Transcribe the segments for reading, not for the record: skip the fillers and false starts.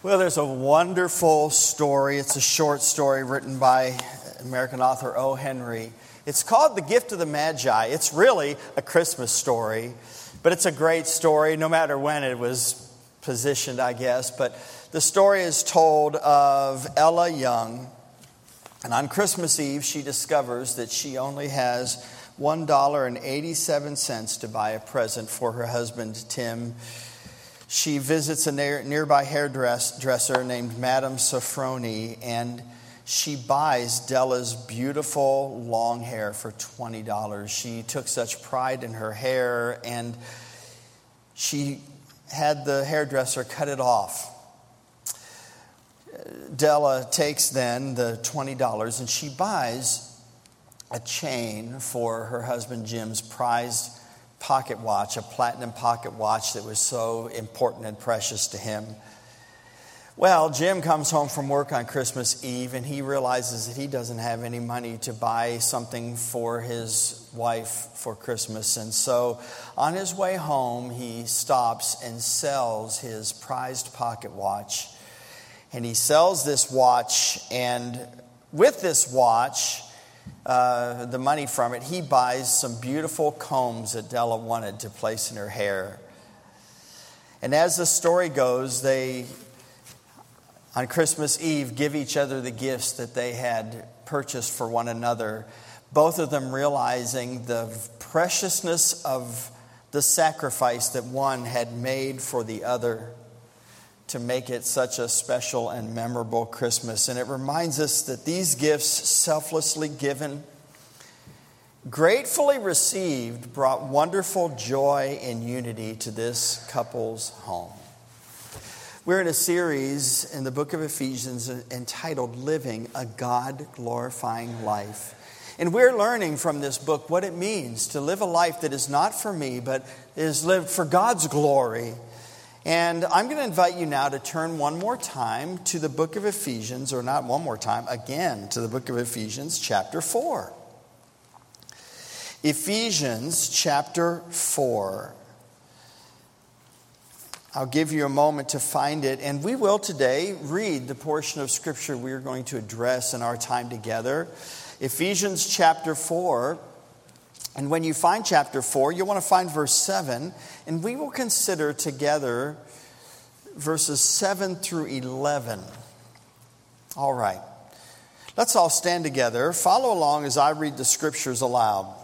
Well, there's a wonderful story. It's a short story written by American author O. Henry. It's called The Gift of the Magi. It's really a Christmas story, but it's a great story no matter when it was positioned, I guess. But the story is told of Ella Young, and on Christmas Eve, she discovers that she only has $1.87 to buy a present for her husband, Tim. She visits a nearby hairdresser named Madame Sofroni, and she buys Della's beautiful long hair for $20. She took such pride in her hair, and she had the hairdresser cut it off. Della takes then the $20, and she buys a chain for her husband Jim's prized pocket watch, a platinum pocket watch that was so important and precious to him. Well, Jim comes home from work on Christmas Eve, and he realizes that he doesn't have any money to buy something for his wife for Christmas. And so on his way home, he stops and sells his prized pocket watch. And he sells this watch, and with this watch, the money from it, he buys some beautiful combs that Della wanted to place in her hair. And as the story goes, they, on Christmas Eve, give each other the gifts that they had purchased for one another, both of them realizing the preciousness of the sacrifice that one had made for the other to make it such a special and memorable Christmas. And it reminds us that these gifts, selflessly given, gratefully received, brought wonderful joy and unity to this couple's home. We're in a series in the book of Ephesians entitled Living a God-Glorifying Life. And we're learning from this book what it means to live a life that is not for me, but is lived for God's glory. And I'm going to invite you now to turn one more time to the book of Ephesians, or not one more time, again to the book of Ephesians chapter 4. Ephesians chapter 4. I'll give you a moment to find it, and we will today read the portion of Scripture we are going to address in our time together. Ephesians chapter 4. And when you find chapter 4, you'll want to find verse 7. And we will consider together verses 7 through 11. All right. Let's all stand together. Follow along as I read the scriptures aloud.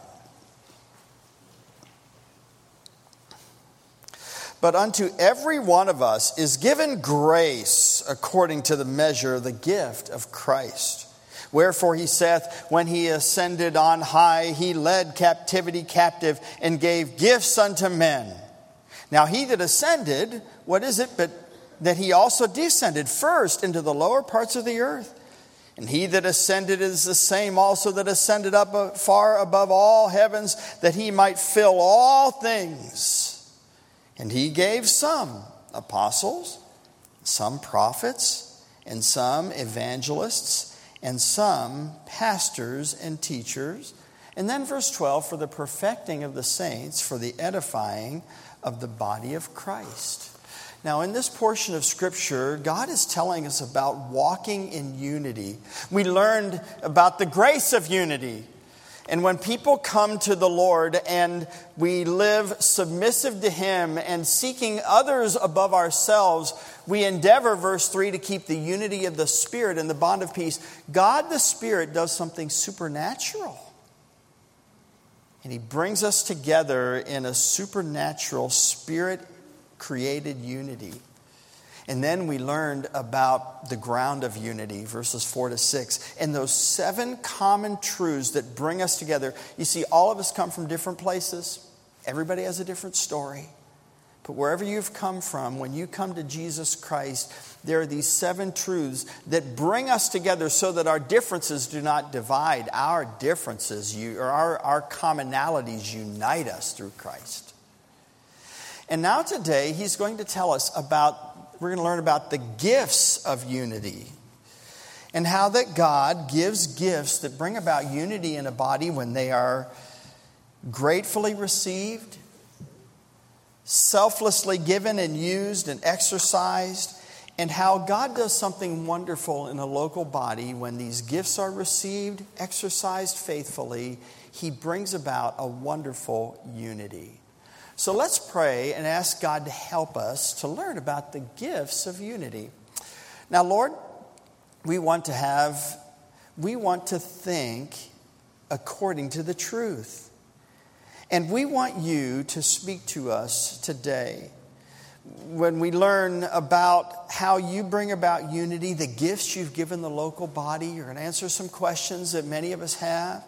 But unto every one of us is given grace according to the measure of the gift of Christ. Wherefore he saith, when he ascended on high, he led captivity captive and gave gifts unto men. Now he that ascended, what is it but that he also descended first into the lower parts of the earth? And he that ascended is the same also that ascended up far above all heavens, that he might fill all things. And he gave some apostles, some prophets, and some evangelists, and some pastors and teachers. And then verse 12, for the perfecting of the saints, for the edifying of the body of Christ. Now, in this portion of Scripture, God is telling us about walking in unity. We learned about the grace of unity. And when people come to the Lord and we live submissive to Him and seeking others above ourselves, we endeavor, verse 3, to keep the unity of the Spirit and the bond of peace. God the Spirit does something supernatural. And He brings us together in a supernatural, Spirit-created unity. And then we learned about the ground of unity, verses 4 to 6. And those 7 common truths that bring us together. You see, all of us come from different places. Everybody has a different story. But wherever you've come from, when you come to Jesus Christ, there are these 7 truths that bring us together so that our differences do not divide. Our differences, our commonalities unite us through Christ. And now today, he's going to tell us we're going to learn about the gifts of unity. And how that God gives gifts that bring about unity in a body when they are gratefully received, selflessly given and used and exercised, and how God does something wonderful in a local body when these gifts are received, exercised faithfully. He brings about a wonderful unity. So let's pray and ask God to help us to learn about the gifts of unity. Now, Lord, we want to think according to the truth. And we want you to speak to us today. When we learn about how you bring about unity, the gifts you've given the local body, you're going to answer some questions that many of us have.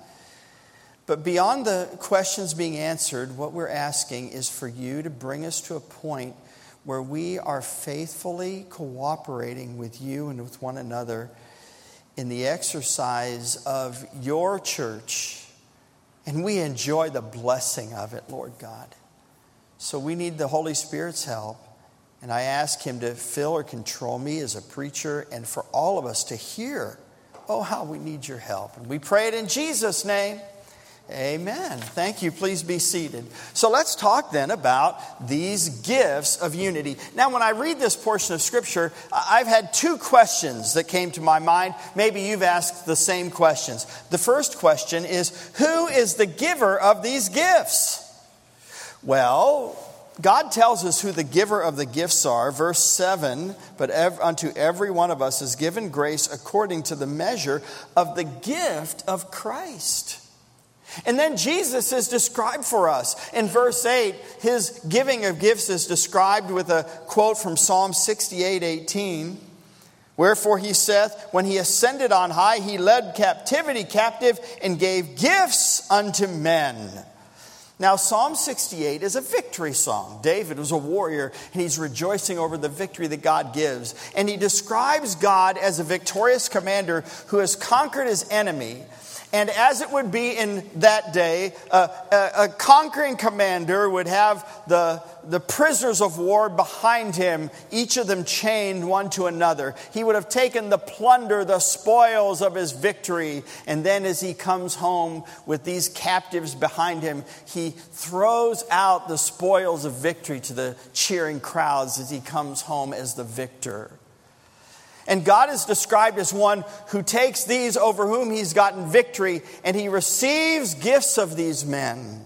But beyond the questions being answered, what we're asking is for you to bring us to a point where we are faithfully cooperating with you and with one another in the exercise of your church. And we enjoy the blessing of it, Lord God. So we need the Holy Spirit's help. And I ask him to fill or control me as a preacher and for all of us to hear, oh, how we need your help. And we pray it in Jesus' name. Amen. Thank you. Please be seated. So let's talk then about these gifts of unity. Now, when I read this portion of Scripture, I've had two questions that came to my mind. Maybe you've asked the same questions. The first question is, who is the giver of these gifts? Well, God tells us who the giver of the gifts are. Verse 7, but unto every one of us is given grace according to the measure of the gift of Christ. And then Jesus is described for us. In verse 8, his giving of gifts is described with a quote from Psalm 68:18. Wherefore he saith, when he ascended on high, he led captivity captive and gave gifts unto men. Now, Psalm 68 is a victory song. David was a warrior, and he's rejoicing over the victory that God gives. And he describes God as a victorious commander who has conquered his enemy. And as it would be in that day, a conquering commander would have the prisoners of war behind him, each of them chained one to another. He would have taken the plunder, the spoils of his victory. And then as he comes home with these captives behind him, he throws out the spoils of victory to the cheering crowds as he comes home as the victor. And God is described as one who takes these over whom he's gotten victory, and he receives gifts of these men.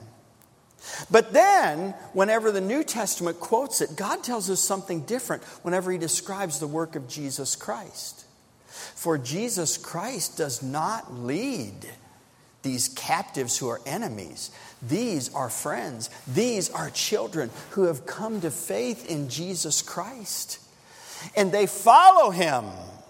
But then, whenever the New Testament quotes it, God tells us something different whenever he describes the work of Jesus Christ. For Jesus Christ does not lead these captives who are enemies. These are friends. These are children who have come to faith in Jesus Christ. And they follow him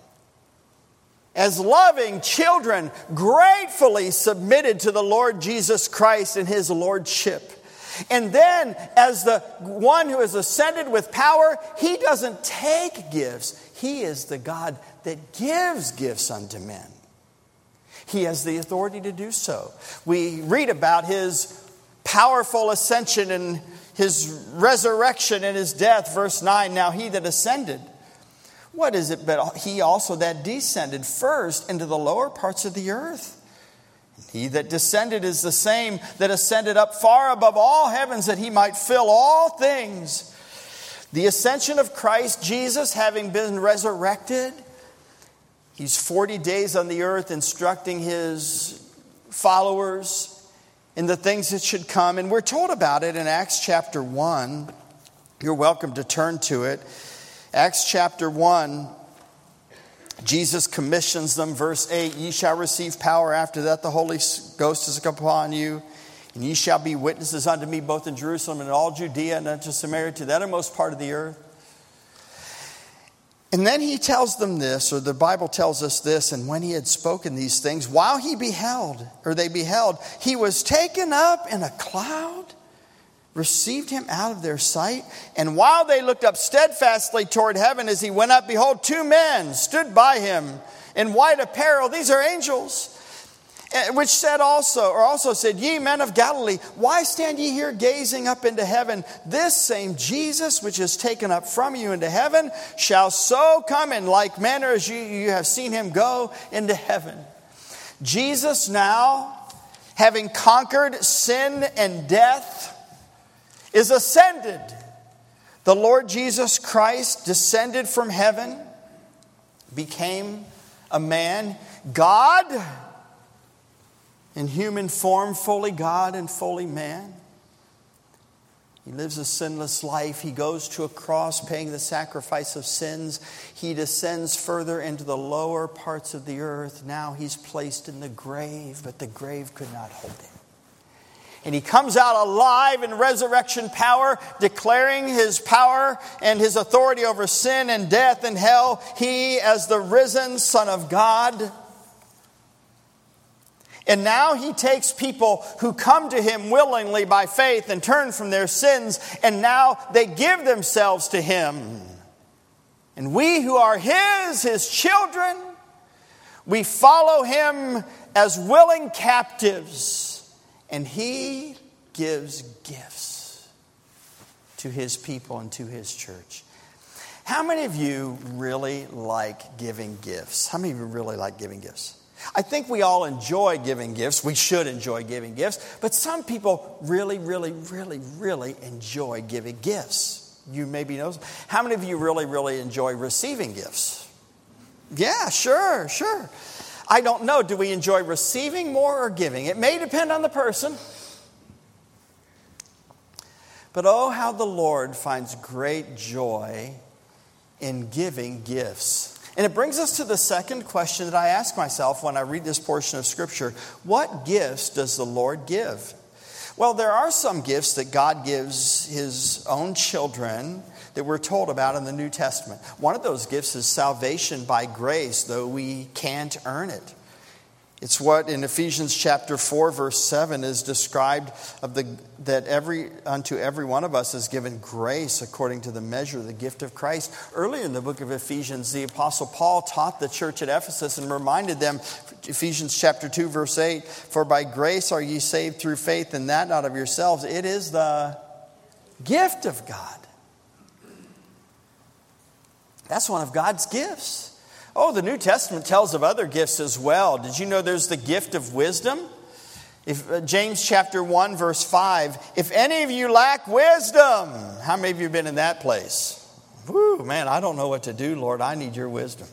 as loving children, gratefully submitted to the Lord Jesus Christ and his lordship. And then, as the one who has ascended with power, he doesn't take gifts. He is the God that gives gifts unto men. He has the authority to do so. We read about his powerful ascension and his resurrection and his death. Verse 9, now he that ascended, what is it but he also that descended first into the lower parts of the earth? He that descended is the same that ascended up far above all heavens, that he might fill all things. The ascension of Christ Jesus, having been resurrected, he's 40 days on the earth instructing his followers in the things that should come. And we're told about it in Acts chapter 1. You're welcome to turn to it. Acts chapter 1, Jesus commissions them. Verse 8, ye shall receive power after that the Holy Ghost is come upon you. And ye shall be witnesses unto me both in Jerusalem and in all Judea and unto Samaria, to the uttermost part of the earth. And then he tells them this, or the Bible tells us this, and when he had spoken these things, while they beheld, he was taken up in a cloud, received him out of their sight. And while they looked up steadfastly toward heaven as he went up, behold, two men stood by him in white apparel. These are angels, which also said, ye men of Galilee, why stand ye here gazing up into heaven? This same Jesus, which is taken up from you into heaven, shall so come in like manner as you have seen him go into heaven. Jesus now, having conquered sin and death, is ascended. The Lord Jesus Christ descended from heaven, became a man, God in human form, fully God and fully man. He lives a sinless life. He goes to a cross, paying the sacrifice of sins. He descends further into the lower parts of the earth. Now he's placed in the grave, but the grave could not hold him. And he comes out alive in resurrection power, declaring his power and his authority over sin and death and hell. He, as the risen Son of God. And now he takes people who come to him willingly by faith and turn from their sins, and now they give themselves to him. And we who are his children, we follow him as willing captives, and he gives gifts to his people and to his church. How many of you really like giving gifts? How many of you really like giving gifts? I think we all enjoy giving gifts. We should enjoy giving gifts. But some people really enjoy giving gifts. You maybe know. How many of you really enjoy receiving gifts? Yeah, sure. I don't know. Do we enjoy receiving more or giving? It may depend on the person. But oh, how the Lord finds great joy in giving gifts. And it brings us to the second question that I ask myself when I read this portion of Scripture. What gifts does the Lord give? Well, there are some gifts that God gives his own children that we're told about in the New Testament. One of those gifts is salvation by grace, though we can't earn it. It's what in Ephesians chapter 4, verse 7 is described that unto every one of us is given grace according to the measure of the gift of Christ. Early in the book of Ephesians, the Apostle Paul taught the church at Ephesus and reminded them, Ephesians chapter 2, verse 8, for by grace are ye saved through faith, and that not of yourselves. It is the gift of God. That's one of God's gifts. Oh, the New Testament tells of other gifts as well. Did you know there's the gift of wisdom? James chapter 1, verse 5. If any of you lack wisdom, how many of you have been in that place? Woo, man, I don't know what to do, Lord. I need your wisdom.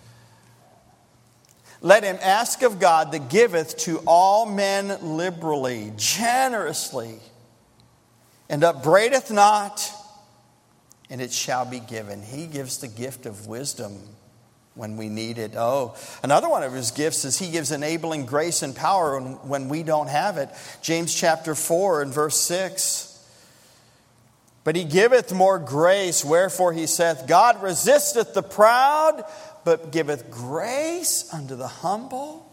Let him ask of God that giveth to all men liberally, generously, and upbraideth not, and it shall be given. He gives the gift of wisdom when we need it. Oh, another one of his gifts is he gives enabling grace and power when we don't have it. James chapter 4 and verse 6. But he giveth more grace, wherefore he saith, God resisteth the proud, but giveth grace unto the humble.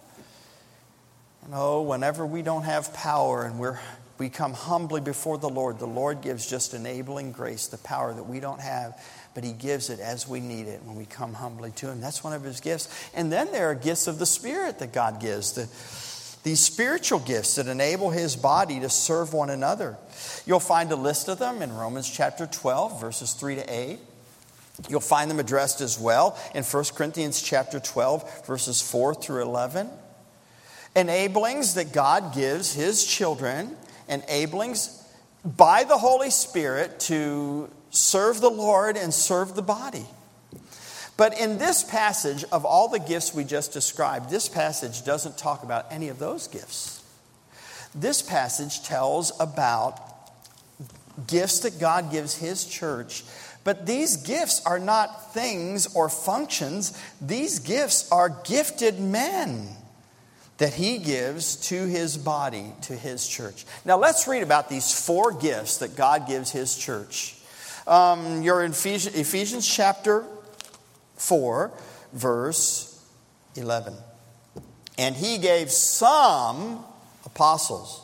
And oh, whenever we don't have power and we come humbly before the Lord gives just enabling grace, the power that we don't have. But he gives it as we need it when we come humbly to him. That's one of his gifts. And then there are gifts of the Spirit that God gives. These spiritual gifts that enable his body to serve one another. You'll find a list of them in Romans chapter 12, verses 3 to 8. You'll find them addressed as well in 1 Corinthians chapter 12, verses 4 through 11. Enablings that God gives his children. Enablings by the Holy Spirit to serve the Lord and serve the body. But in this passage, of all the gifts we just described, this passage doesn't talk about any of those gifts. This passage tells about gifts that God gives his church. But these gifts are not things or functions. These gifts are gifted men that he gives to his body, to his church. Now let's read about these 4 gifts that God gives his church. You're in Ephesians chapter 4, verse 11. And he gave some apostles,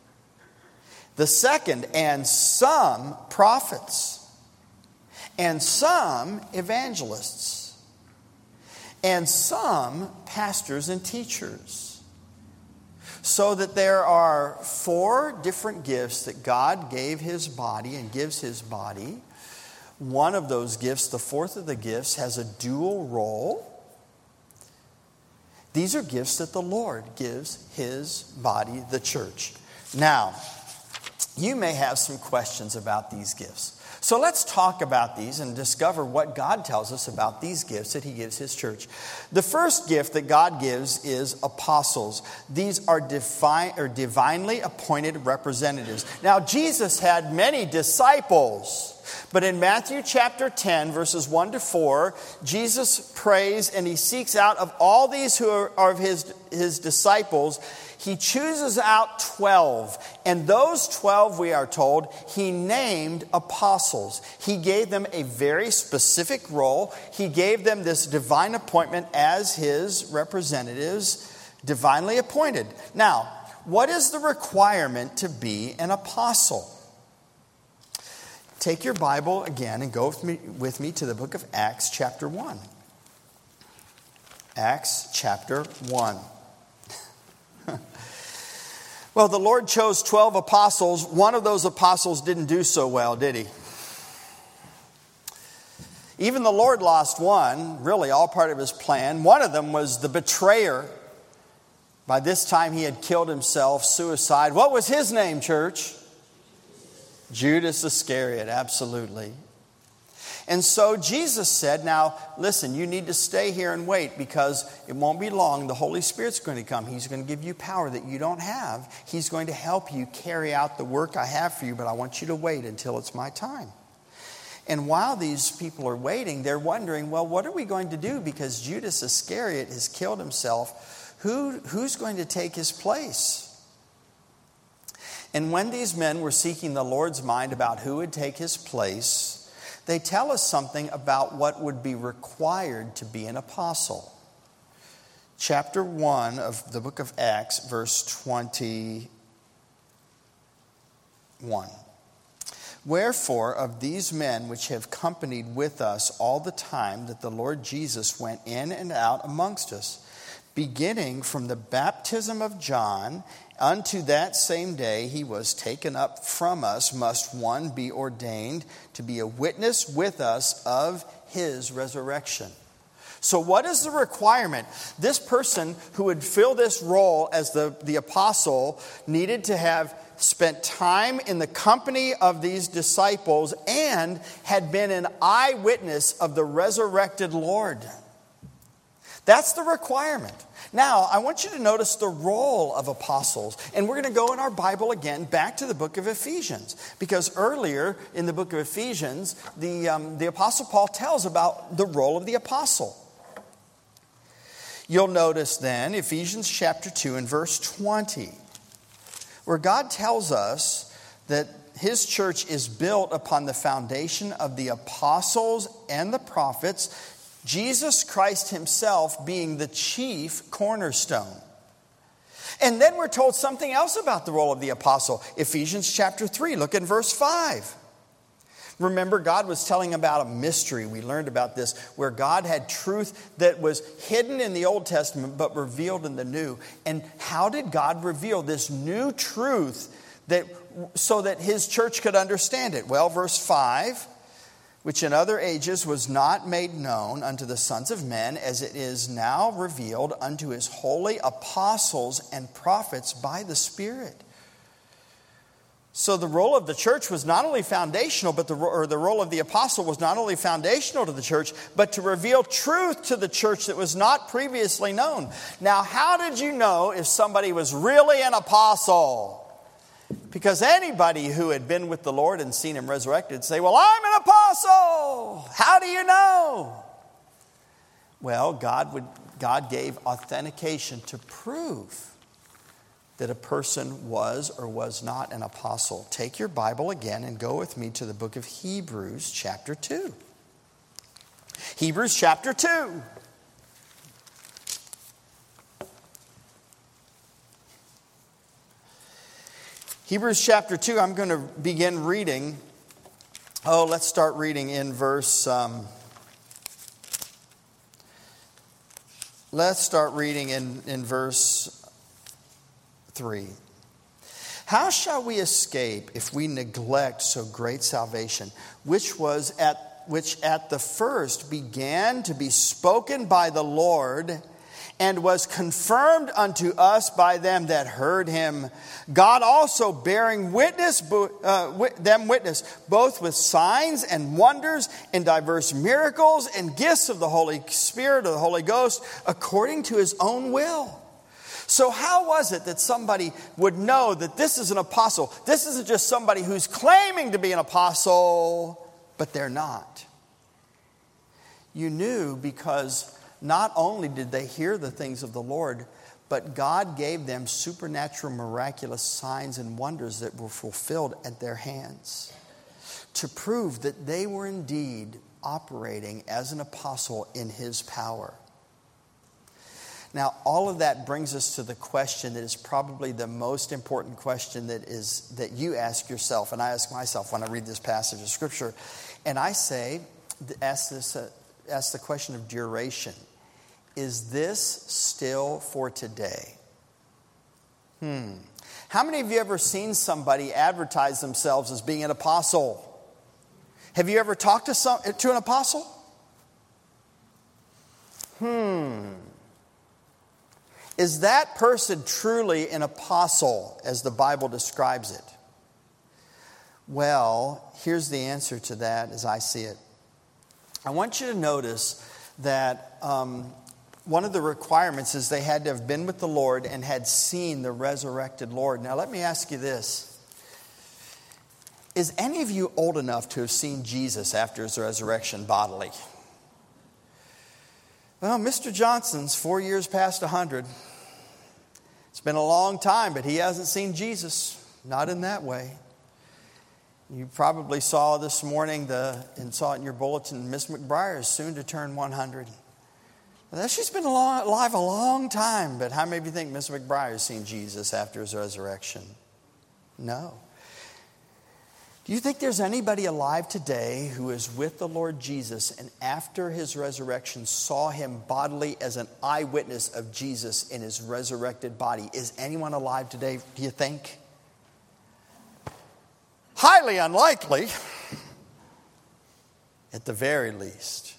the second, and some prophets, and some evangelists, and some pastors and teachers. So that there are 4 different gifts that God gave his body and gives his body. One of those gifts, the 4th of the gifts, has a dual role. These are gifts that the Lord gives his body, the church. Now, you may have some questions about these gifts. So let's talk about these and discover what God tells us about these gifts that he gives his church. The first gift that God gives is apostles. These are divinely appointed representatives. Now, Jesus had many disciples, but in Matthew chapter 10, verses 1 to 4, Jesus prays and he seeks out of all these who are of his disciples, he chooses out 12. And those 12, we are told, he named apostles. He gave them a very specific role. He gave them this divine appointment as his representatives, divinely appointed. Now, what is the requirement to be an apostle? Take your Bible again and go with me to the book of Acts chapter 1. Acts chapter 1. Well, the Lord chose 12 apostles. One of those apostles didn't do so well, did he? Even the Lord lost one, really all part of his plan. One of them was the betrayer. By this time he had killed himself, suicide. What was his name, church? Judas Iscariot, absolutely. And so Jesus said, now listen, you need to stay here and wait because it won't be long. The Holy Spirit's going to come. He's going to give you power that you don't have. He's going to help you carry out the work I have for you, but I want you to wait until it's my time. And while these people are waiting, they're wondering, well, what are we going to do? Because Judas Iscariot has killed himself. Who's going to take his place? And when these men were seeking the Lord's mind about who would take his place, they tell us something about what would be required to be an apostle. Chapter 1 of the book of Acts, verse 21. Wherefore, of these men which have companied with us all the time that the Lord Jesus went in and out amongst us, beginning from the baptism of John unto that same day he was taken up from us, must one be ordained to be a witness with us of his resurrection. So what is the requirement? This person who would fill this role as the apostle needed to have spent time in the company of these disciples and had been an eyewitness of the resurrected Lord. That's the requirement. Now, I want you to notice the role of apostles. And we're going to go in our Bible again back to the book of Ephesians. Because earlier in the book of Ephesians, the Apostle Paul tells about the role of the apostle. You'll notice then Ephesians chapter 2 and verse 20, where God tells us that his church is built upon the foundation of the apostles and the prophets, Jesus Christ himself being the chief cornerstone. And then we're told something else about the role of the apostle. Ephesians chapter 3, look at verse 5. Remember, God was telling about a mystery. We learned about this, where God had truth that was hidden in the Old Testament but revealed in the New. And how did God reveal this new truth so that his church could understand it? Well, verse 5. Which in other ages was not made known unto the sons of men, as it is now revealed unto his holy apostles and prophets by the Spirit. So the role of the church was not only foundational, but the role of the apostle was not only foundational to the church, but to reveal truth to the church that was not previously known. Now, how did you know if somebody was really an apostle? Because anybody who had been with the Lord and seen him resurrected would say, well, I'm an apostle. How do you know? Well, God gave authentication to prove that a person was or was not an apostle. Take your Bible again and go with me to the book of Hebrews chapter 2. Hebrews chapter 2. Hebrews chapter 2, I'm going to begin reading. Let's start reading in verse... let's start reading in verse 3. How shall we escape if we neglect so great salvation, which at the first began to be spoken by the Lord, and was confirmed unto us by them that heard him. God also bearing witness, both with signs and wonders and diverse miracles and gifts of the Holy Spirit or the Holy Ghost, according to his own will. So how was it that somebody would know that this is an apostle? This isn't just somebody who's claiming to be an apostle, but they're not. You knew because not only did they hear the things of the Lord, but God gave them supernatural, miraculous signs and wonders that were fulfilled at their hands to prove that they were indeed operating as an apostle in his power. Now, all of that brings us to the question that is probably the most important question that you ask yourself, and I ask myself when I read this passage of Scripture. And I say, ask the question of duration. Is this still for today? How many of you ever seen somebody advertise themselves as being an apostle? Have you ever talked to an apostle? Is that person truly an apostle as the Bible describes it? Well, here's the answer to that as I see it. I want you to notice that one of the requirements is they had to have been with the Lord and had seen the resurrected Lord. Now, let me ask you this. Is any of you old enough to have seen Jesus after his resurrection bodily? Well, Mr. Johnson's 4 years past 100. It's been a long time, but he hasn't seen Jesus. Not in that way. You probably saw this morning and saw it in your bulletin, Miss McBriar is soon to turn 100. Well, she's been alive a long time, but how many of you think Miss McBriar has seen Jesus after his resurrection? No. Do you think there's anybody alive today who is with the Lord Jesus and after his resurrection saw him bodily as an eyewitness of Jesus in his resurrected body? Is anyone alive today, do you think? Highly unlikely, at the very least.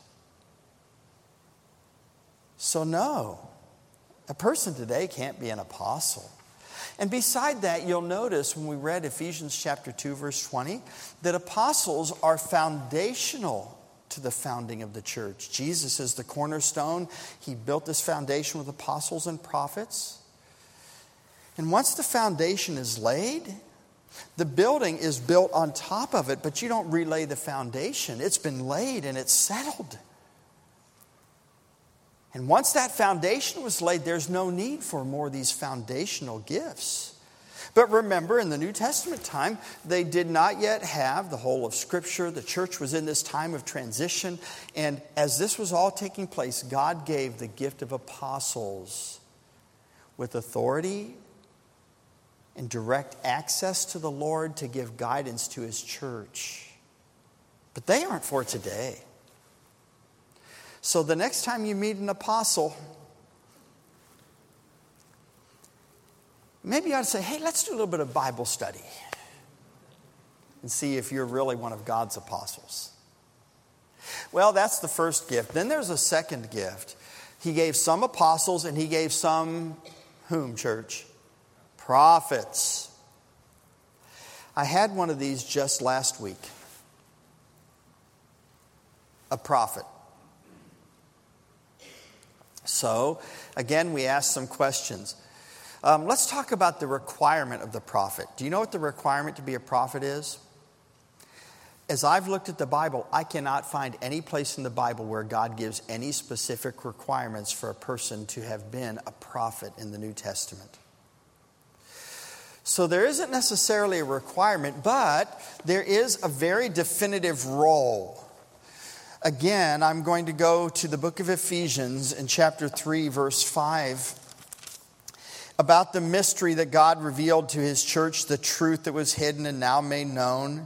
So no, a person today can't be an apostle. And beside that, you'll notice when we read Ephesians chapter 2, verse 20, that apostles are foundational to the founding of the church. Jesus is the cornerstone. He built this foundation with apostles and prophets. And once the foundation is laid, the building is built on top of it, but you don't relay the foundation. It's been laid and it's settled. And once that foundation was laid, there's no need for more of these foundational gifts. But remember, in the New Testament time, they did not yet have the whole of Scripture. The church was in this time of transition. And as this was all taking place, God gave the gift of apostles with authority and direct access to the Lord to give guidance to his church. But they aren't for today. So the next time you meet an apostle, maybe you ought to say, hey, let's do a little bit of Bible study and see if you're really one of God's apostles. Well, that's the first gift. Then there's a second gift. He gave some apostles and he gave some, whom, church? Prophets. I had one of these just last week. A prophet. So, again, we asked some questions. Let's talk about the requirement of the prophet. Do you know what the requirement to be a prophet is? As I've looked at the Bible, I cannot find any place in the Bible where God gives any specific requirements for a person to have been a prophet in the New Testament. So there isn't necessarily a requirement, but there is a very definitive role. Again, I'm going to go to the book of Ephesians in chapter 3, verse 5, about the mystery that God revealed to his church, the truth that was hidden and now made known.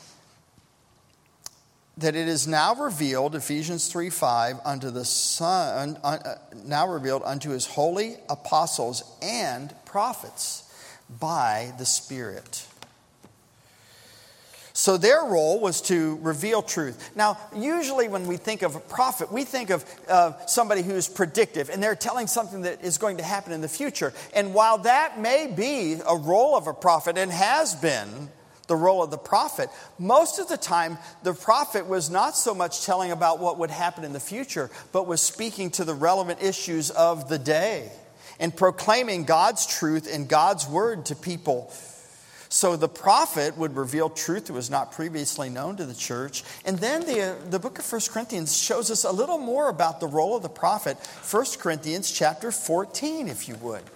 That it is now revealed, Ephesians 3:5, unto the Son, now revealed unto his holy apostles and prophets by the Spirit. So their role was to reveal truth. Now, usually when we think of a prophet, we think of somebody who's predictive, and they're telling something that is going to happen in the future. And while that may be a role of a prophet, and has been the role of the prophet, most of the time the prophet was not so much telling about what would happen in the future, but was speaking to the relevant issues of the day and proclaiming God's truth and God's word to people. So the prophet would reveal truth that was not previously known to the church. And then the book of 1 Corinthians shows us a little more about the role of the prophet. 1 Corinthians chapter 14, if you would.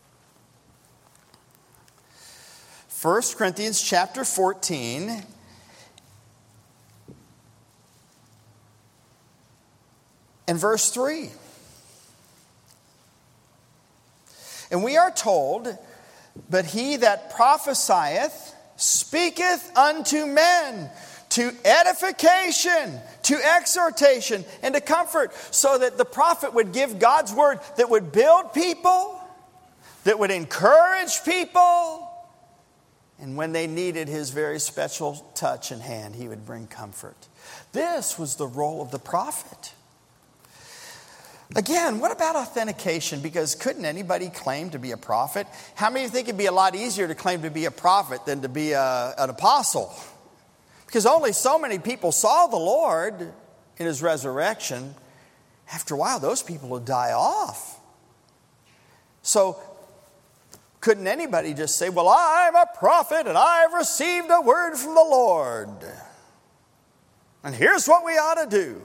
1 Corinthians chapter 14. And verse 3. And we are told, but he that prophesieth speaketh unto men to edification, to exhortation, and to comfort. So that the prophet would give God's word that would build people, that would encourage people. And when they needed his very special touch and hand, he would bring comfort. This was the role of the prophet. Again, what about authentication? Because couldn't anybody claim to be a prophet? How many of you think it'd be a lot easier to claim to be a prophet than to be an apostle? Because only so many people saw the Lord in his resurrection. After a while, those people will die off. So, couldn't anybody just say, well, I'm a prophet and I've received a word from the Lord. And here's what we ought to do.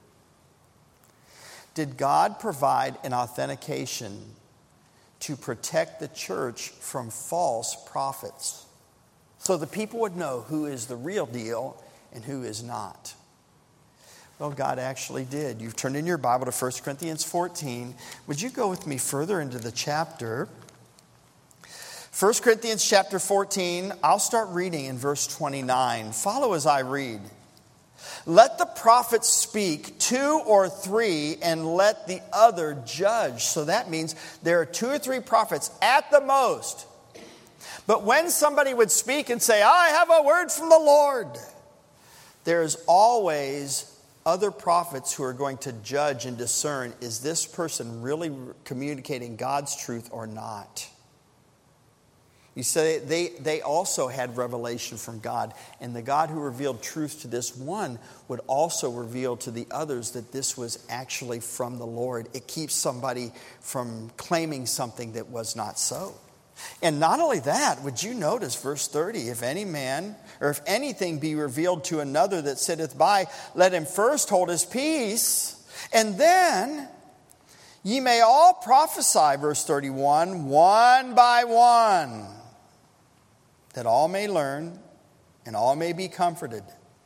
Did God provide an authentication to protect the church from false prophets? So the people would know who is the real deal and who is not. Well, God actually did. You've turned in your Bible to 1 Corinthians 14. Would you go with me further into the chapter? 1 Corinthians chapter 14, I'll start reading in verse 29. Follow as I read. Let the prophets speak 2 or 3, and let the other judge. So that means there are 2 or 3 prophets at the most. But when somebody would speak and say, I have a word from the Lord, there's always other prophets who are going to judge and discern, is this person really communicating God's truth or not? You say they also had revelation from God. And the God who revealed truth to this one would also reveal to the others that this was actually from the Lord. It keeps somebody from claiming something that was not so. And not only that, would you notice verse 30, if any man or if anything be revealed to another that sitteth by, let him first hold his peace, and then ye may all prophesy, verse 31, one by one, that all may learn and all may be comforted.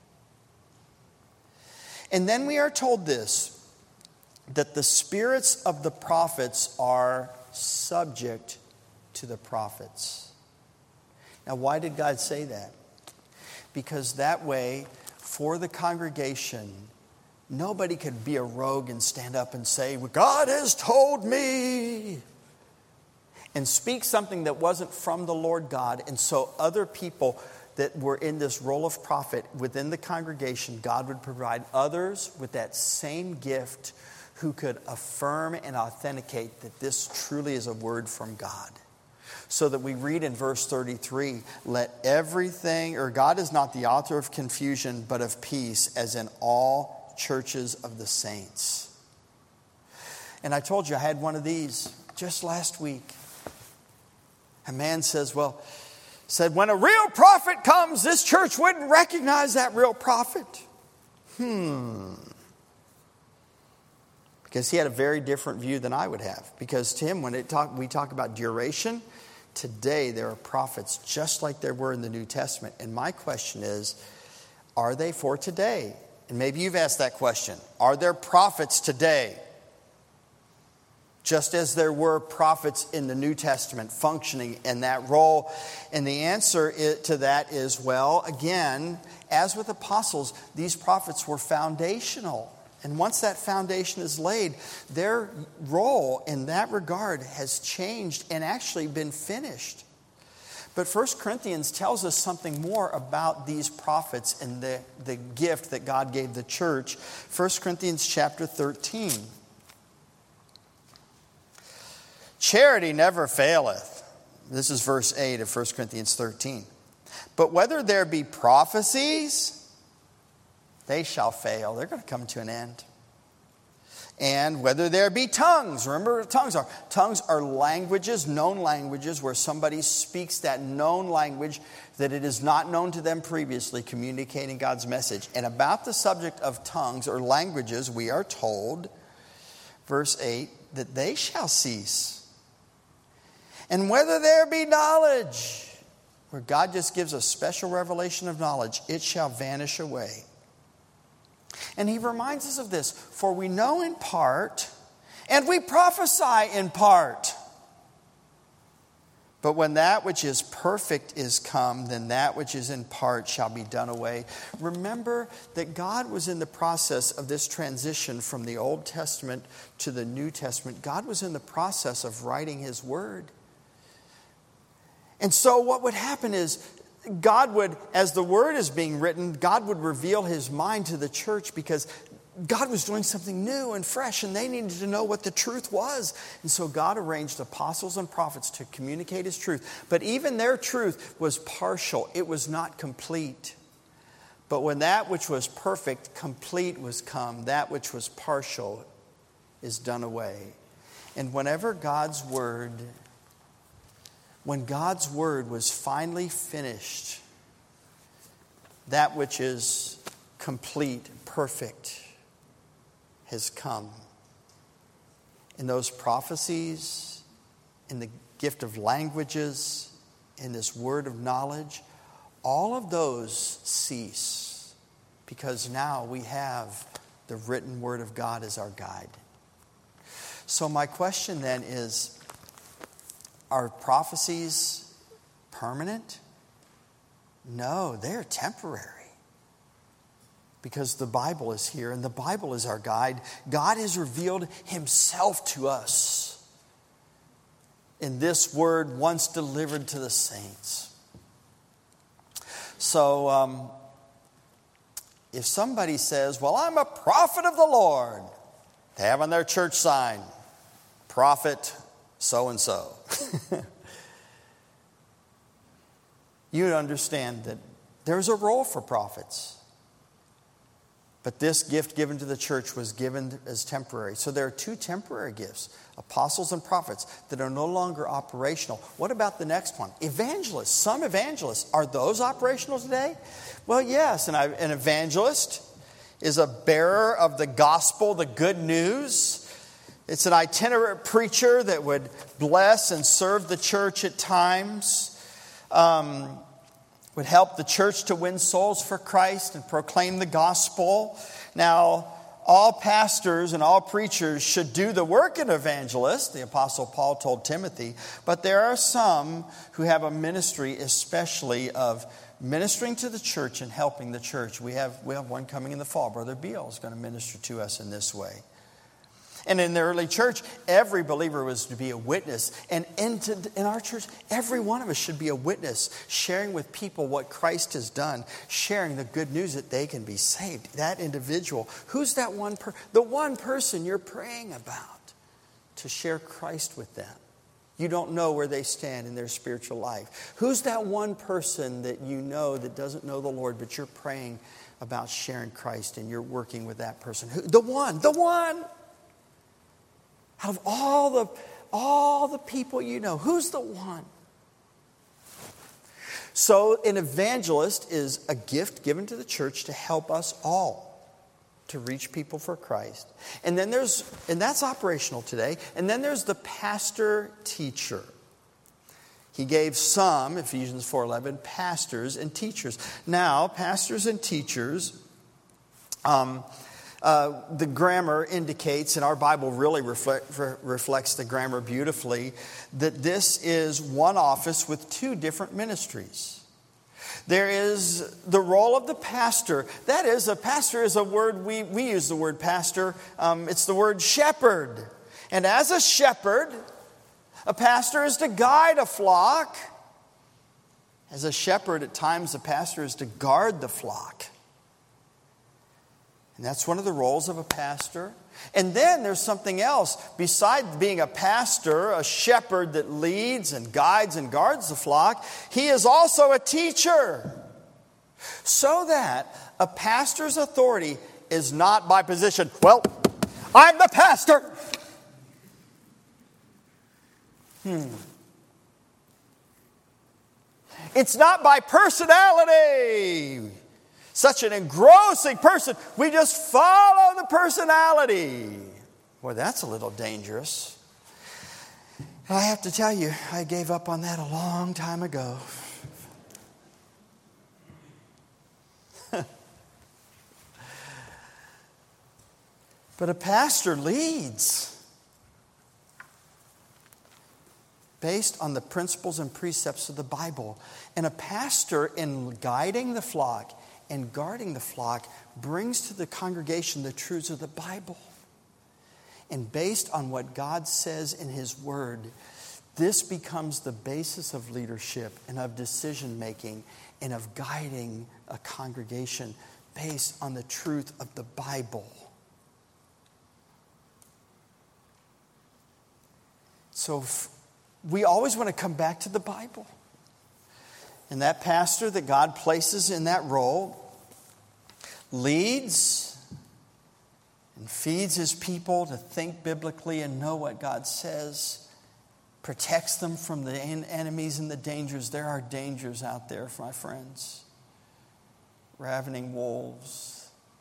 And then we are told this, that the spirits of the prophets are subject to the prophets. Now, why did God say that? Because that way, for the congregation, nobody could be a rogue and stand up and say, well, God has told me, and speak something that wasn't from the Lord God. And so other people that were in this role of prophet within the congregation, God would provide others with that same gift who could affirm and authenticate that this truly is a word from God. So that we read in verse 33, let everything, or God is not the author of confusion, but of peace, as in all churches of the saints. And I told you I had one of these just last week. A man said, when a real prophet comes, this church wouldn't recognize that real prophet. Because he had a very different view than I would have. Because to him, when we talk about duration, today there are prophets just like there were in the New Testament. And my question is, are they for today? And maybe you've asked that question. Are there prophets today? Just as there were prophets in the New Testament functioning in that role. And the answer to that is, well, again, as with apostles, these prophets were foundational. And once that foundation is laid, their role in that regard has changed and actually been finished. But 1 Corinthians tells us something more about these prophets and the gift that God gave the church. 1 Corinthians chapter 13. Charity never faileth. This is verse 8 of 1 Corinthians 13. But whether there be prophecies, they shall fail. They're going to come to an end. And whether there be tongues, remember what tongues are. Tongues are languages, known languages, where somebody speaks that known language that it is not known to them previously, communicating God's message. And about the subject of tongues or languages, we are told, verse 8, that they shall cease. And whether there be knowledge, where God just gives a special revelation of knowledge, it shall vanish away. And he reminds us of this, for we know in part, and we prophesy in part. But when that which is perfect is come, then that which is in part shall be done away. Remember that God was in the process of this transition from the Old Testament to the New Testament. God was in the process of writing his word. And so what would happen is, God would, as the word is being written, God would reveal his mind to the church because God was doing something new and fresh and they needed to know what the truth was. And so God arranged apostles and prophets to communicate his truth. But even their truth was partial. It was not complete. But when that which was perfect, complete was come, that which was partial is done away. And when God's word was finally finished, that which is complete, perfect, has come. In those prophecies, in the gift of languages, in this word of knowledge, all of those cease because now we have the written word of God as our guide. So my question then is, are prophecies permanent? No, they're temporary. Because the Bible is here and the Bible is our guide. God has revealed himself to us in this word once delivered to the saints. So if somebody says, well, I'm a prophet of the Lord, they have on their church sign, prophet so-and-so. You understand that there's a role for prophets. But this gift given to the church was given as temporary. So there are two temporary gifts, apostles and prophets, that are no longer operational. What about the next one? Evangelists. Some evangelists. Are those operational today? Well, yes. An evangelist is a bearer of the gospel, the good news. It's an itinerant preacher that would bless and serve the church at times, would help the church to win souls for Christ and proclaim the gospel. Now, all pastors and all preachers should do the work of an evangelist, the Apostle Paul told Timothy, but there are some who have a ministry especially of ministering to the church and helping the church. We have one coming in the fall. Brother Beal is going to minister to us in this way. And in the early church, every believer was to be a witness. And in our church, every one of us should be a witness, sharing with people what Christ has done, sharing the good news that they can be saved. That individual, who's that one the one person you're praying about to share Christ with them? You don't know where they stand in their spiritual life. Who's that one person that you know that doesn't know the Lord, but you're praying about sharing Christ and you're working with that person? The one. Out of all the people you know, who's the one? So an evangelist is a gift given to the church to help us all to reach people for Christ. And that's operational today. And then there's the pastor teacher. He gave some, Ephesians 4:11, pastors and teachers. Now, pastors and teachers, the grammar indicates, and our Bible really reflects the grammar beautifully, that this is one office with two different ministries. There is the role of the pastor. That is, a pastor is a word, we use the word pastor. It's the word shepherd. And as a shepherd, a pastor is to guide a flock As a shepherd, at times the pastor is to guard the flock. And that's one of the roles of a pastor. And then there's something else. Besides being a pastor, a shepherd that leads and guides and guards the flock, he is also a teacher. So that a pastor's authority is not by position. Well, I'm the pastor. It's not by personality. Such an engrossing person. We just follow the personality. Boy, that's a little dangerous. I have to tell you, I gave up on that a long time ago. But a pastor leads based on the principles and precepts of the Bible. And a pastor, in guiding the flock and guarding the flock, brings to the congregation the truths of the Bible. And based on what God says in His Word, this becomes the basis of leadership and of decision making and of guiding a congregation based on the truth of the Bible. So we always want to come back to the Bible. And that pastor that God places in that role leads and feeds his people to think biblically and know what God says, protects them from the enemies and the dangers. There are dangers out there, my friends. Ravening wolves.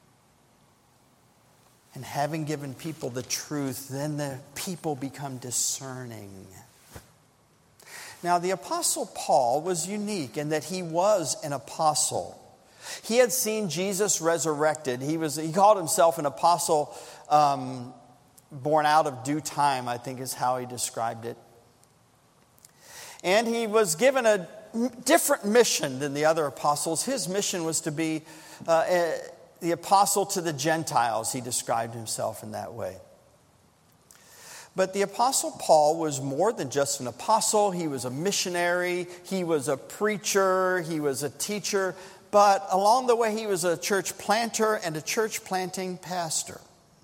And having given people the truth, then the people become discerning. Now, the Apostle Paul was unique in that he was an apostle. He had seen Jesus resurrected. He called himself an apostle born out of due time, I think is how he described it. And he was given a different mission than the other apostles. His mission was to be the apostle to the Gentiles. He described himself in that way. But the Apostle Paul was more than just an apostle. He was a missionary. He was a preacher. He was a teacher. But along the way, he was a church planter and a church planting pastor.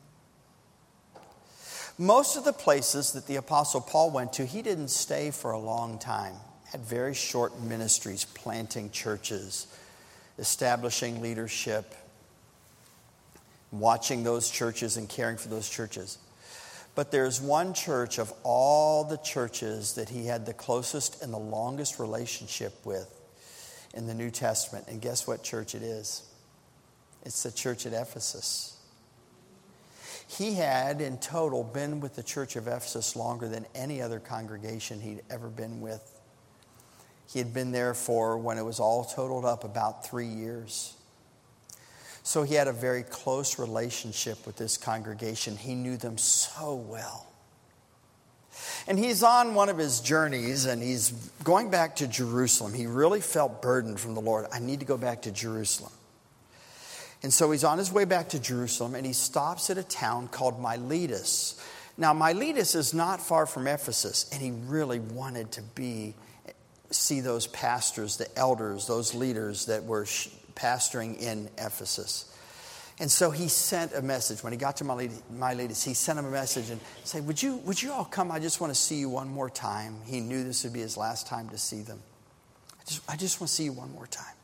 Most of the places that the Apostle Paul went to, he didn't stay for a long time. Had very short ministries, planting churches, establishing leadership, watching those churches and caring for those churches. But there's one church of all the churches that he had the closest and the longest relationship with in the New Testament. And guess what church it is? It's the church at Ephesus. He had in total been with the church of Ephesus longer than any other congregation he'd ever been with. He had been there for, when it was all totaled up, about 3 years. So he had a very close relationship with this congregation. He knew them so well. And he's on one of his journeys and he's going back to Jerusalem. He really felt burdened from the Lord. I need to go back to Jerusalem. And so he's on his way back to Jerusalem and he stops at a town called Miletus. Now Miletus is not far from Ephesus, and he really wanted to see those pastors, the elders, those leaders that were pastoring in Ephesus. And so he sent a message. When he got to Miletus, he sent them a message and said, would you all come? I just want to see you one more time. He knew this would be his last time to see them. I just want to see you one more time.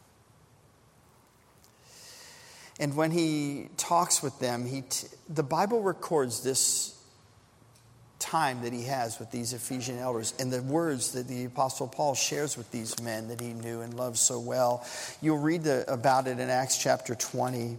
And when he talks with them, the Bible records this time that he has with these Ephesian elders and the words that the Apostle Paul shares with these men that he knew and loved so well. You'll read about it in Acts chapter 20.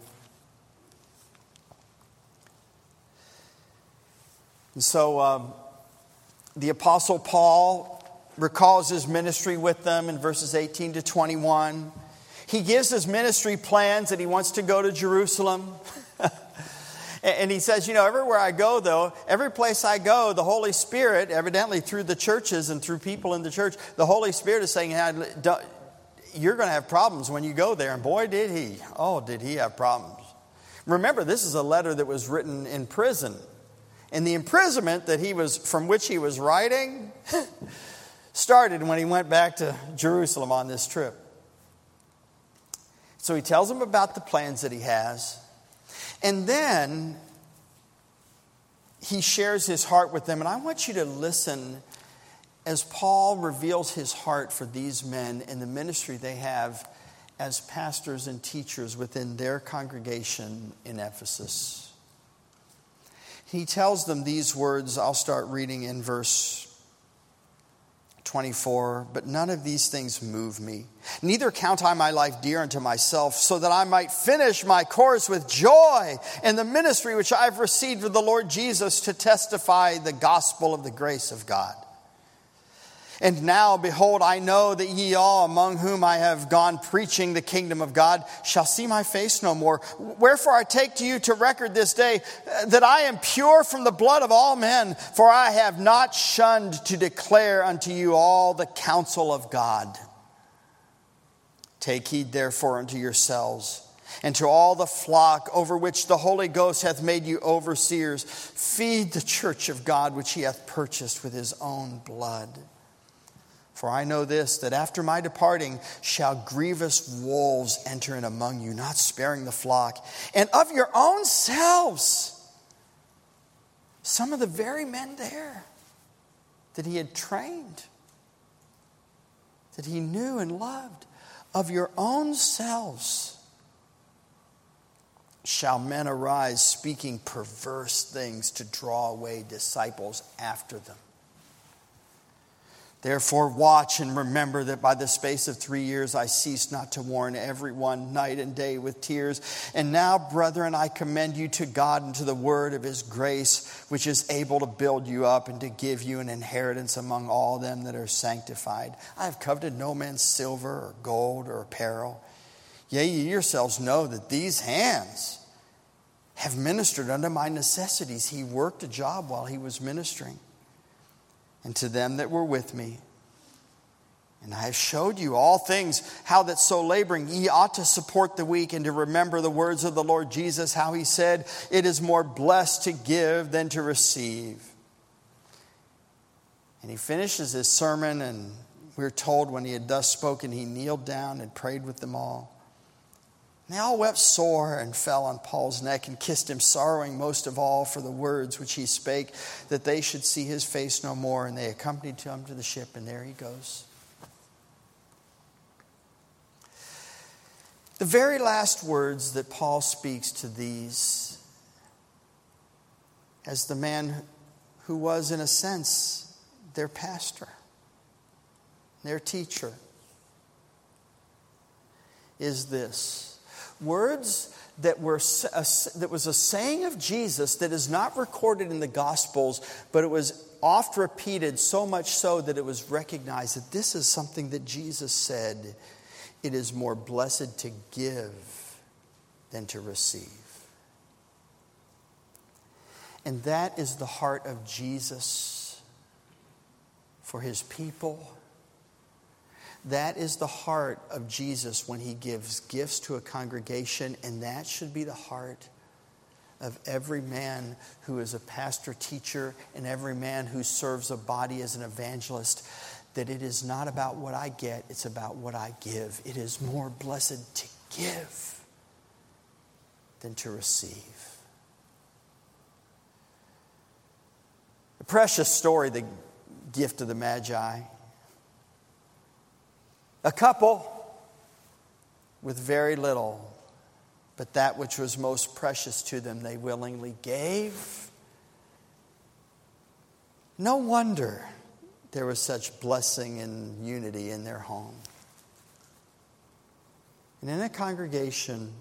And so the Apostle Paul recalls his ministry with them in verses 18 to 21. He gives his ministry plans that he wants to go to Jerusalem. And he says, everywhere I go, though, every place I go, the Holy Spirit, evidently through the churches and through people in the church, the Holy Spirit is saying, you're going to have problems when you go there. And boy, did he. Oh, did he have problems. Remember, this is a letter that was written in prison. And the imprisonment from which he was writing, Started when he went back to Jerusalem on this trip. So he tells them about the plans that he has. And then he shares his heart with them. And I want you to listen as Paul reveals his heart for these men and the ministry they have as pastors and teachers within their congregation in Ephesus. He tells them these words. I'll start reading in verse 24. But none of these things move me. Neither count I my life dear unto myself, so that I might finish my course with joy in the ministry which I have received of the Lord Jesus to testify the gospel of the grace of God. And now, behold, I know that ye all among whom I have gone preaching the kingdom of God shall see my face no more. Wherefore I take to you to record this day that I am pure from the blood of all men, for I have not shunned to declare unto you all the counsel of God. Take heed therefore unto yourselves and to all the flock over which the Holy Ghost hath made you overseers. Feed the church of God which he hath purchased with his own blood. For I know this, that after my departing shall grievous wolves enter in among you, not sparing the flock. And of your own selves, some of the very men there that he had trained, that he knew and loved, of your own selves shall men arise, speaking perverse things to draw away disciples after them. Therefore watch and remember that by the space of 3 years I ceased not to warn everyone night and day with tears. And now, brethren, I commend you to God and to the word of his grace, which is able to build you up and to give you an inheritance among all them that are sanctified. I have coveted no man's silver or gold or apparel. Yea, ye yourselves know that these hands have ministered unto my necessities. He worked a job while he was ministering. And to them that were with me. And I have showed you all things, how that so laboring ye ought to support the weak, and to remember the words of the Lord Jesus, how he said, it is more blessed to give than to receive. And he finishes his sermon, and we're told when he had thus spoken, he kneeled down and prayed with them all. And they all wept sore and fell on Paul's neck and kissed him, sorrowing most of all for the words which he spake, that they should see his face no more. And they accompanied him to the ship, and there he goes. The very last words that Paul speaks to these, as the man who was, in a sense, their pastor, their teacher, is this. Words that was a saying of Jesus that is not recorded in the Gospels, but it was oft repeated, so much so that it was recognized that this is something that Jesus said. It is more blessed to give than to receive. And that is the heart of Jesus for his people. That is the heart of Jesus when he gives gifts to a congregation, and that should be the heart of every man who is a pastor, teacher, and every man who serves a body as an evangelist, that it is not about what I get, it's about what I give. It is more blessed to give than to receive. A precious story, the gift of the Magi. A couple with very little, but that which was most precious to them they willingly gave. No wonder there was such blessing and unity in their home. And in a congregation,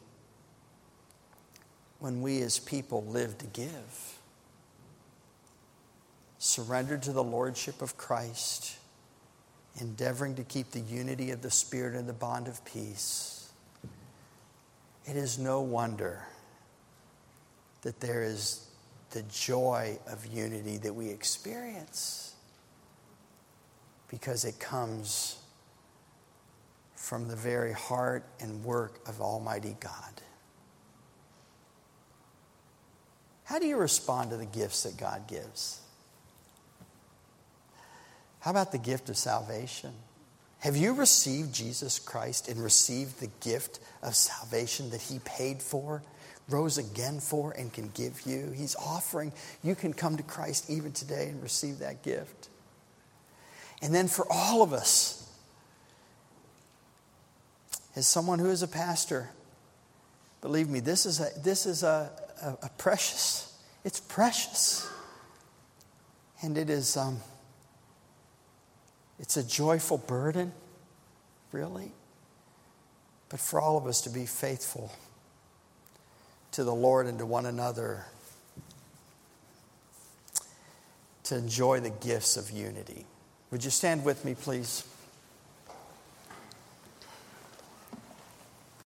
when we as people live to give, surrendered to the lordship of Christ, endeavoring to keep the unity of the Spirit and the bond of peace, it is no wonder that there is the joy of unity that we experience, because it comes from the very heart and work of Almighty God. How do you respond to the gifts that God gives? How about the gift of salvation? Have you received Jesus Christ and received the gift of salvation that he paid for, rose again for, and can give you? He's offering. You can come to Christ even today and receive that gift. And then for all of us, as someone who is a pastor, believe me, this is a precious. It's precious, and it is. It's a joyful burden, really. But for all of us to be faithful to the Lord and to one another, to enjoy the gifts of unity. Would you stand with me, please?